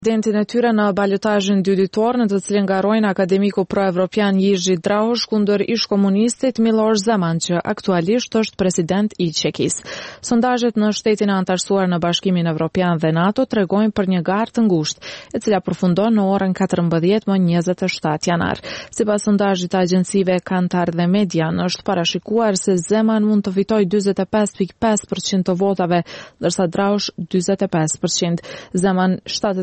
Dentin e tyre në balotazhin dyditor në të cilin garojnë akademiku pro-evropian Jerzy Drauš kundër ish-komunistit Miloš Zeman, që aktualisht është president i Çekisë. Sondazhet në shtetin e antarësuar në Bashkimin Evropian dhe NATO tregojnë për një garë të ngushtë, e cila përfundon në orën 14 më 27 janar. Sipas sondazhit të agjencive Kantar dhe Median, është parashikuar se Zeman mund të fitojë 45.5% të votave, ndërsa Drauš 45%. Zeman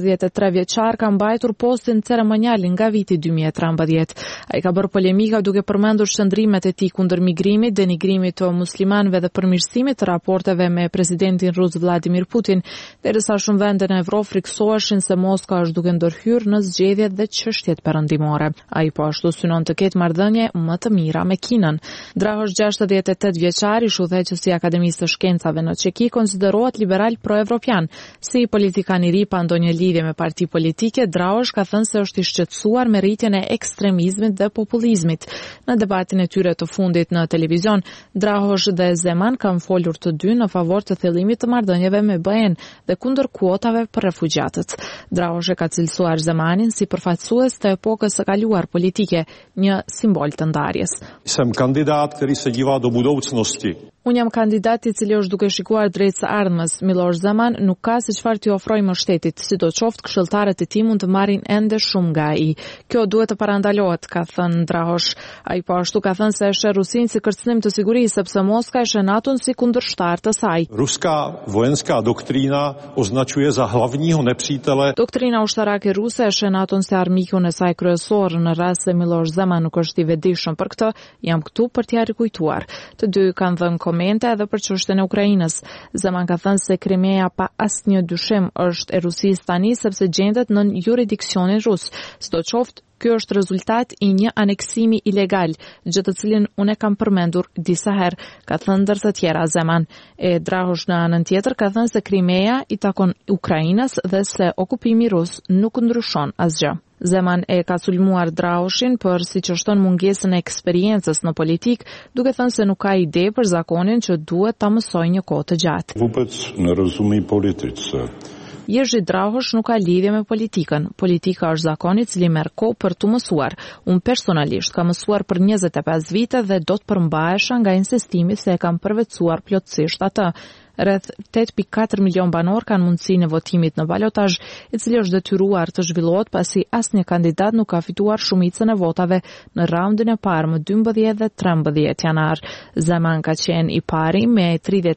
73 vjeçar ka mbajtur postin ceremonial nga viti 2013. Ai ka bërë polemika duke përmendur shndrimet e tij kundër migrimit, denigrimit të muslimanëve dhe përmirësimit të raporteve me presidentin rus Vladimir Putin, derisa shumë vende në Evropë friksoheshin se Moska është duke ndërhyrë në zgjedhjet dhe çështjet perëndimore. Ai po ashtu synon të ketë marrëdhënie më të mira me Kinën. Drauš, 68 vjeçar, ish udhëheqës i Akademisë së Shkencave në Çeki, konsiderohet liberal pro-evropian. Si politikan i ri pa ndonjë lidhje me parti politike, Drauš ka thënë se është i shqetësuar me rritjen e ekstremizmit dhe populizmit. Në debatin e tyre të fundit në televizion, Drauš dhe Zeman kanë folur të dy në favor të thellimit të marrëdhënieve me BE-n dhe kundër kuotave për refugjatët. Drauš e ka cilësuar Zemanin si përfaqësues të epokës së kaluar politike, një simbol të ndarjes. Jsem kandidát, který se dívá do budoucnosti. Unë jam kandidat i cili është duke shikuar drejt së ardhmës. Miloš Zeman nuk ka se çfarë t'i ofrojë më shtetit, sidoqoftë këshilltarët e tij mund të marrin ende shumë nga ai. Kjo duhet të parandalohet, ka thënë Drauš. Ai po ashtu ka thënë se e sheh Rusinë si kërcënim të sigurisë, sepse Moska e sheh NATO-n si kundërshtar të saj. Ruská vojenská doktrína označuje za hlavního nepřítele. Doktrina ushtarake ruse e sheh NATO-n si armikun e saj kryesor. Në rast se Miloš Zeman nuk është i vetëdijshëm për këtë, jam këtu për t'ia rikujtuar. Të dy kanë dhënë komente edhe për çështjen e Ukrainës. Zeman ka thënë se Krimea pa asnjë dyshim është e Rusisë tani sepse gjendet në jurisdiksionin rus. Sidoqoftë, ky është rezultat i një aneksimi ilegal, gjë të cilin unë kam përmendur disa herë, ka thënë ndër të tjera Zeman. Drauš në anën tjetër ka thënë se Krimea i takon Ukrainës dhe se okupimi rus nuk ndryshon asgjë. Zeman e ka sulmuar Draušin për siç është thënë mungesën e eksperiencës në politik, duke thënë se nuk ka ide për zakonin që duhet ta mësojë një kohë të gjatë. Vůbec nerozumí politice. Jerzy Drauš nuk ka lidhje me politikën. Politika është zakoni i cili merr kohë për t'u mësuar. Unë personalisht kam mësuar për 25 vite dhe do të përmbahesha nga insistimi se e kam përvetësuar plotësisht atë. Rreth 8.4 milion banor kanë mundësinë e votimit në balotazh, i cili është detyruar të zhvillohet pasi asnjë kandidat nuk ka fituar shumicën e votave në raundin e parë më 12 dhe 13 janar. Zeman ka qenë i pari me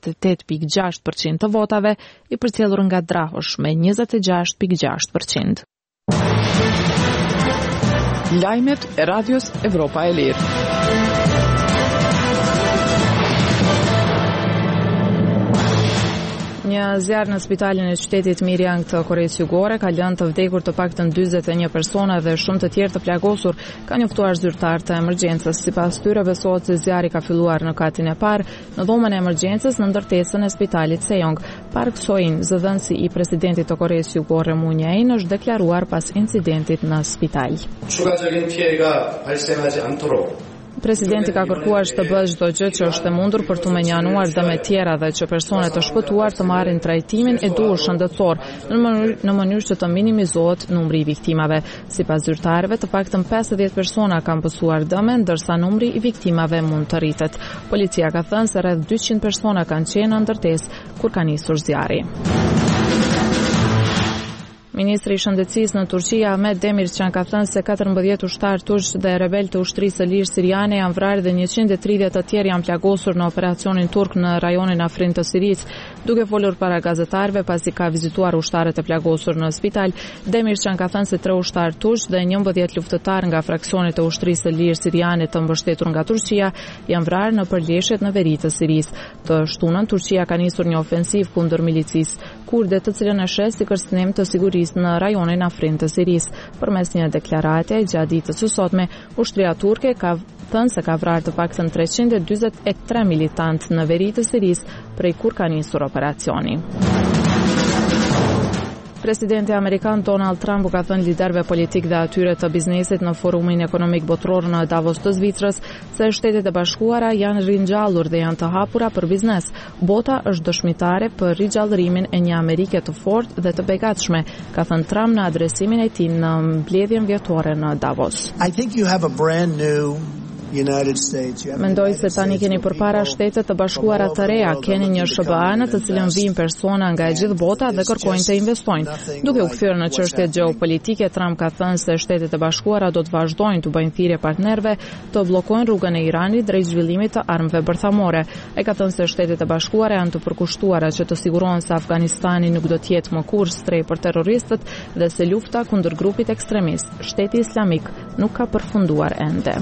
38.6% të votave, i përcjellur nga Drauš me 26.6%. Lajmet e Radios Evropa e Lirë. Një zjarr në spitalin e qytetit Miryang të Koreas Jugore ka lënë të vdekur të paktën 41 persona dhe shumë të tjerë të plagosur, ka njoftuar zyrtar të emergjencës. Sipas tyre besohet se zjarri ka filluar në katin e parë, në dhomën e emergjencës në ndërtesën e spitalit Sejong. Park So-in, zëdhënësi i presidentit të Koreas Jugore Moon Jae-in, është deklaruar pas incidentit në spital. 추가적인 피해가 발생하지 않도록 Presidenti ka kërkuar që të bëjë çdo gjë që është e mundur për të menjanuar dëme tjera dhe që personet të shpëtuar të marrin trajtimin e duhur shëndetësor në mënyrë që të minimizohet numri i viktimave. Sipas zyrtarëve, të paktën 50 persona kanë pësuar dëme, ndërsa numri i viktimave mund të rritet. Policia ka thënë se rreth 200 persona kanë qenë në ndërtesë kur ka nisur zjarri. Ministri i Shëndetësisë në Turqi, Ahmet Demircan, ka thënë se 14 ushtarë turq dhe rebel të ushtrisë së lirë siriane janë vrarë dhe 130 të tjerë janë plagosur në operacionin turk në rajonin Afrin të Sirisë. Duke folur para gazetarëve pasi ka vizituar ushtarët e plagosur në spital, Demircan ka thënë se 3 ushtarë turq dhe 11 luftëtarë nga fraksionet e ushtrisë së lirë siriane të mbështetur nga Turqia janë vrarë në përleshjet në veri të Sirisë. Të shtunën, Turqia ka nisur një ofensiv kundër milicisë kurde, të cilën e sheh si kërcënim të sigurisë në rajonin Afrin të Sirisë. Përmes një deklarate gjatë ditës së sotme, ushtria turke ka thënë se ka vrarë të paktën 343 militantë në veri të Sirisë prej kur ka nisur operacioni. Presidenti amerikan Donald Trump u ka thënë liderëve politik dhe atyre të biznesit në forumin ekonomik botror në Davos të Zvicrës se Shtetet e Bashkuara janë ringjallur dhe janë të hapura për biznes. Bota është dëshmitare për ringjallërimin e një Amerike të fortë dhe të begatshme, ka thënë Trump në adresimin e tij në mbledhjen vjetore në Davos. I think you have a brand new United States. Mendoj se tani keni përpara Shtetet të Bashkuara të reja, keni një SBA në të cilën vijnë persona nga e gjithë bota dhe kërkojnë të investojnë. Duke u kthyer në çështjet gjeopolitike, Trump ka thënë se Shtetet e Bashkuara do të vazhdojnë të bëjnë thirrje partnerëve të bllokojnë rrugën e Iranit drejt zhvillimit të armëve bërthamore. Ai ka thënë se Shtetet e Bashkuara janë të përkushtuara që të sigurohen se Afganistani nuk do të jetë më kurrë streh për terroristët dhe se lufta kundër grupit ekstremist, Shteti Islamik, nuk ka përfunduar ende.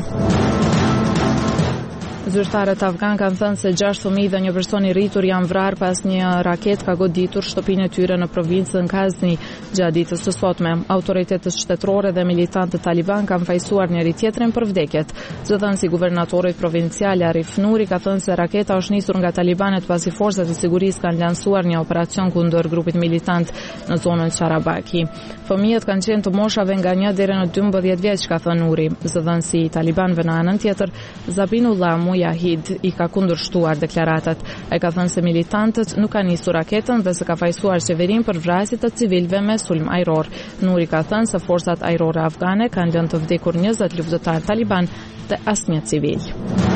Zyrtarët afgan kanë thënë se 6 fëmijë dhe një person i rritur janë vrarë pas një raket ka goditur shtëpinë e tyre në provincën Ghazni gjatë ditës së sotme. Autoritetet shtetërore dhe militantët taliban kanë fajsuar njëri tjetrin për vdekjet. Zëdhënësi i guvernatorit provincial Arif Nuri ka thënë se raketa është nisur nga talibanët pasi forcat e sigurisë kanë lansuar një operacion kundër grupit militant në zonën Qarabaki. Fëmijët kanë qenë të moshave nga 1 deri në 12 vjeç, ka thënë Nuri. Zëdhënësi i talibanëve në anën tjetër, Zabinullah Mujahid, i ka kundërshtuar deklaratat. Ai ka thënë se militantët nuk kanë nisur raketën dhe se ka fajsuar qeverinë për vrasje të civilëve me sulm ajror. Nuri ka thënë se forcat ajrore afgane kanë lënë të vdekur 20 luftëtar taliban dhe asnjë civil.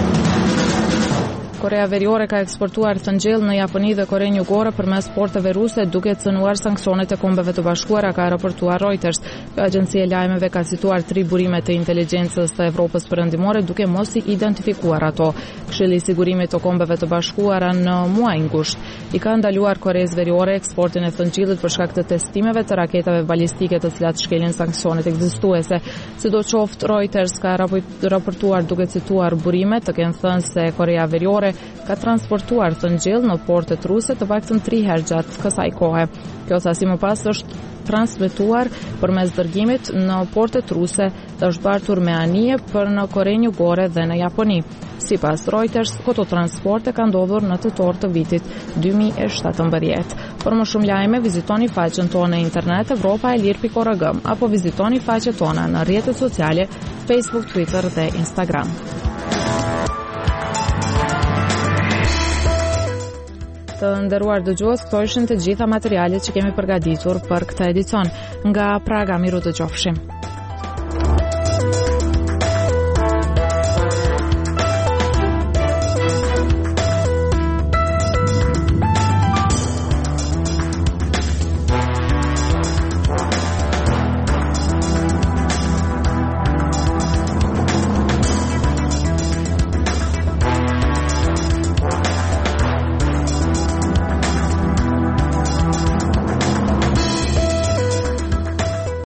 Korea Veriore ka eksportuar thëngjell në Japoni dhe Korenë Jugore përmes porteve ruse duke cënuar sanksionet e Kombeve të Bashkuara, ka raportuar Reuters. Agjencia e lajmeve ka cituar 3 burime të inteligjencës të Evropës Perëndimore duke mos i identifikuar ato. Këshilli i sigurimit të Kombeve të Bashkuara në muaj ngusht i ka ndaluar Koreas Veriore eksportin e thëngjillit për shkak të testimeve të raketave balistike të cilat shkelin sanksionet ekzistuese. Sidoqoftë, Reuters ka raportuar duke cituar burime të kenë thënë se Korea Veriore ka transportuar thëngjell në portet ruse të paktën 3 herë gjatë kësaj kohe. Kjo sasi më pas është transmetuar përmes dërgimit në portet ruse dhe është bartur me anije për në Korenë Jugore dhe në Japoni. Sipas Reuters, këto transporte kanë ndodhur në tetor të vitit 2017. Për më shumë lajme, vizitoni faqen tonë në internet evropaelir.org apo vizitoni faqet tona në rrjetet sociale Facebook, Twitter dhe Instagram. Të nderuar dëgjues, këto ishin të gjitha materialet që kemi përgatitur për këtë edicion. Nga Praga, miru dëgjofshim.